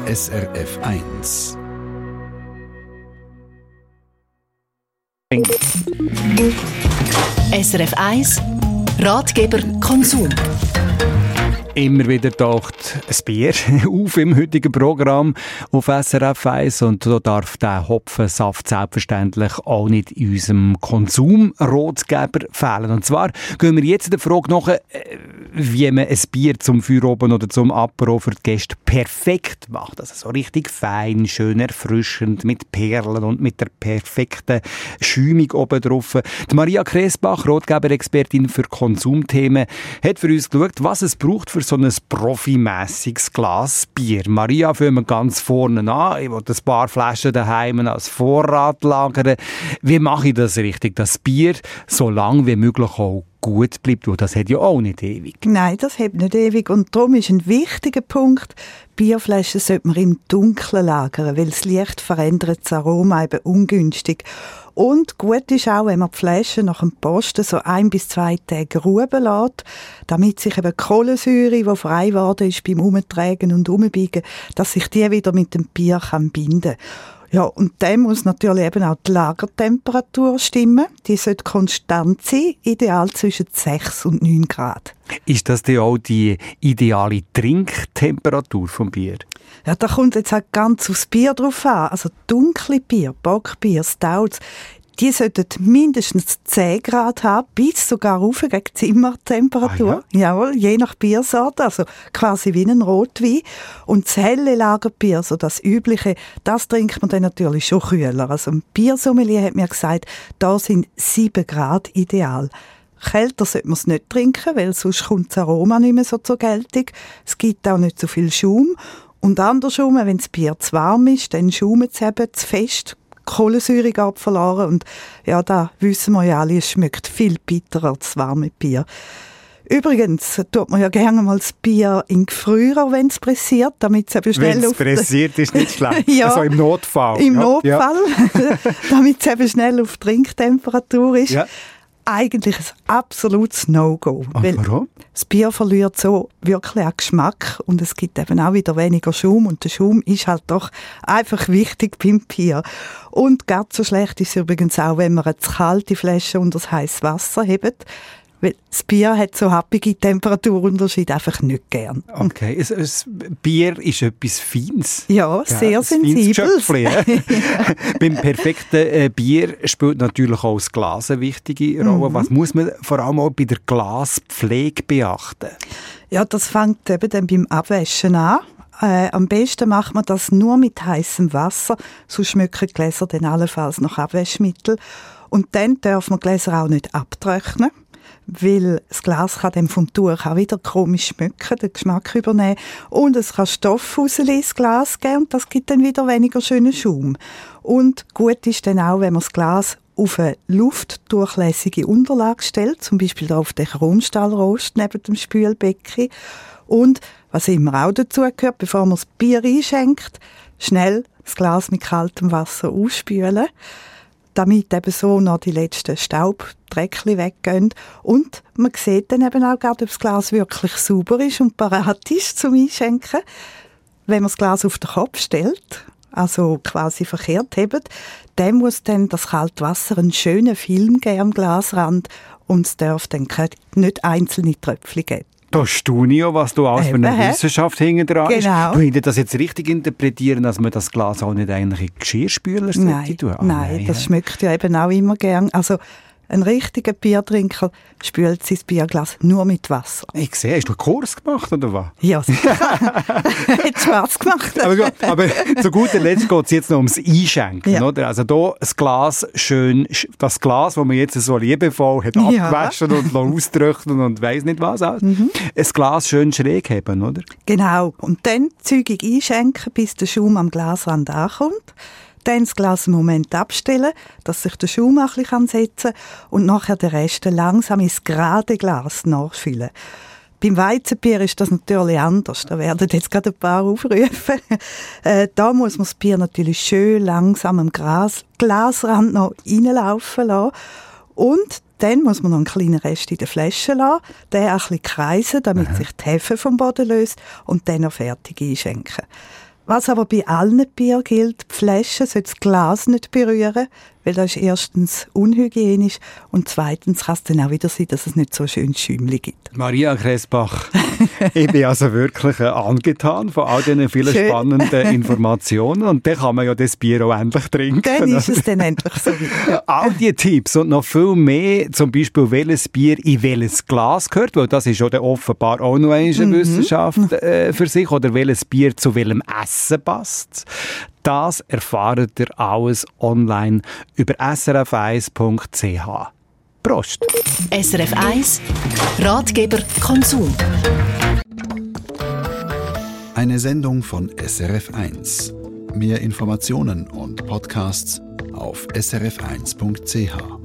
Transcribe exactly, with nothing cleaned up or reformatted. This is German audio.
S R F eins. S R F eins Ratgeber Konsum. Immer wieder taucht ein Bier auf im heutigen Programm auf S R F eins und da darf der Hopfensaft selbstverständlich auch nicht in unserem Konsumratgeber fehlen. Und zwar gehen wir jetzt der Frage nach, wie man ein Bier zum Feierabend oder zum Apero für die Gäste perfekt macht. Also so richtig fein, schön erfrischend, mit Perlen und mit der perfekten Schäumung oben drauf. Die Maria Kresbach, Ratgeber-Expertin für Konsumthemen, hat für uns geschaut, was es braucht für so ein profimässiges Glas Bier. Maria, fangen wir ganz vorne an. Ich will ein paar Flaschen daheim als Vorrat lagern. Wie mache ich das richtig, dass Bier so lange wie möglich auch gut bleibt? Und das hat ja auch nicht ewig. Nein, das hat nicht ewig. Und darum ist ein wichtiger Punkt, Bierflaschen sollte man im Dunkeln lagern, weil das Licht verändert das Aroma eben ungünstig. Und gut ist auch, wenn man die Flaschen nach dem Posten so ein bis zwei Tage ruhen lässt, damit sich eben die Kohlensäure, die frei geworden ist beim Umtragen und Umbiegen, dass sich die wieder mit dem Bier kann binden kann. Ja, und dann muss natürlich eben auch die Lagertemperatur stimmen. Die sollte konstant sein, ideal zwischen sechs und neun Grad. Ist das denn auch die ideale Trinktemperatur vom Bier? Ja, da kommt jetzt halt ganz aufs Bier drauf an. Also dunkle Bier, Bockbier, Stouts, die sollten mindestens zehn Grad haben, bis sogar rauf gegen Zimmertemperatur. Ah, ja? Jawohl, je nach Biersorte, also quasi wie ein Rotwein. Und das helle Lagerbier, so das übliche, das trinkt man dann natürlich schon kühler. Also ein Biersommelier hat mir gesagt, da sind sieben Grad ideal. Kälter sollte man es nicht trinken, weil sonst kommt das Aroma nicht mehr so zur Geltung. Es gibt auch nicht so viel Schaum. Und andersrum, wenn das Bier zu warm ist, dann schaumt es eben zu fest, die Kohlensäure geht verloren. Und ja, da wissen wir ja alle, es schmeckt viel bitterer als warme Bier. Übrigens tut man ja gerne mal das Bier in Gefrierer, wenn es pressiert, damit es eben schnell Wenn es auf... pressiert, ist nicht schlecht. Ja, also im Notfall. Im ja. Notfall, ja. Damit es eben schnell auf Trinktemperatur ist. Ja. Eigentlich ein absolutes No-Go. Ach, warum? Das Bier verliert so wirklich auch Geschmack und es gibt eben auch wieder weniger Schaum und der Schaum ist halt doch einfach wichtig beim Bier. Und ganz so schlecht ist es übrigens auch, wenn man eine zu kalte Flasche unter das heiße Wasser hebt. Weil das Bier hat so happige Temperaturunterschiede einfach nicht gern. Okay, es, es, Bier ist etwas Feines. Ja, sehr ja, sensibel. Beim perfekten äh, Bier spielt natürlich auch das Glas eine wichtige Rolle. Mhm. Was muss man vor allem auch bei der Glaspflege beachten? Ja, das fängt eben dann beim Abwaschen an. Äh, am besten macht man das nur mit heißem Wasser, sonst schmecken die Gläser dann allenfalls nach Abwaschmittel. Und dann darf man Gläser auch nicht abtrocknen, weil das Glas kann dann vom Tuch auch wieder komisch schmecken, den Geschmack übernehmen. Und es kann Stoff ins Glas geben und das gibt dann wieder weniger schönen Schaum. Und gut ist dann auch, wenn man das Glas auf eine luftdurchlässige Unterlage stellt, zum Beispiel da auf den Chromstahlrost neben dem Spülbecken. Und was immer auch dazu gehört, bevor man das Bier einschenkt, schnell das Glas mit kaltem Wasser ausspülen, damit eben so noch die letzten Staubdreckchen weggehen. Und man sieht dann eben auch, ob das Glas wirklich sauber ist und parat ist zum Einschenken. Wenn man das Glas auf den Kopf stellt, also quasi verkehrt hebt, dann muss dann das kalte Wasser einen schönen Film geben am Glasrand und es darf dann nicht einzelne Tröpfchen geben. Da staune ich ja, was du alles für eine Wissenschaft hinten dran ist. Genau. Würde ich das jetzt richtig interpretieren, dass man das Glas auch nicht eigentlich in Geschirrspüler nein, tun? Ah, nein, nein, das ja. schmeckt ja eben auch immer gern. Also ein richtiger Biertrinker spült sein Bierglas nur mit Wasser. Ich sehe, hast du einen Kurs gemacht oder was? Ja, sicher. Hat Spass gemacht. aber, aber zu guter Letzt geht es jetzt noch ums Einschenken. Ja. Oder? Also da das Glas schön, das Glas, das man jetzt so liebevoll hat ja. abgewaschen und austrocknen und weiss nicht was. Mhm. Ein Glas schön schräg haben, oder? Genau. Und dann zügig einschenken, bis der Schaum am Glasrand ankommt. Dann das Glas einen Moment abstellen, dass sich der Schaum ein bisschen setzen kann und nachher den Rest langsam ins gerade Glas nachfüllen. Beim Weizenbier ist das natürlich anders. Da werden jetzt gerade ein paar aufrufen. Äh, da muss man das Bier natürlich schön langsam am Glas, Glasrand noch reinlaufen lassen. Und dann muss man noch einen kleinen Rest in der Flasche lassen, den ein bisschen kreisen, damit Aha. sich die Hefe vom Boden löst und dann noch fertig einschenken. Was aber bei allen Bier gilt, die Flasche sollte das Glas nicht berühren, weil das ist erstens unhygienisch und zweitens kann es dann auch wieder sein, dass es nicht so schön Schäumchen gibt. Maria Kressbach, ich bin also wirklich angetan von all diesen vielen Schön. spannenden Informationen und dann kann man ja das Bier auch endlich trinken. Dann ist es dann endlich so weit. All diese Tipps und noch viel mehr, zum Beispiel welches Bier in welches Glas gehört, weil das ist ja dann offenbar auch noch eine Mhm. Wissenschaft äh, für sich, oder welches Bier zu welchem Essen passt. Das erfahrt ihr alles online über s r f eins punkt c h. Prost! S R F eins Ratgeber Konsum. Eine Sendung von S R F eins. Mehr Informationen und Podcasts auf s r f eins punkt c h.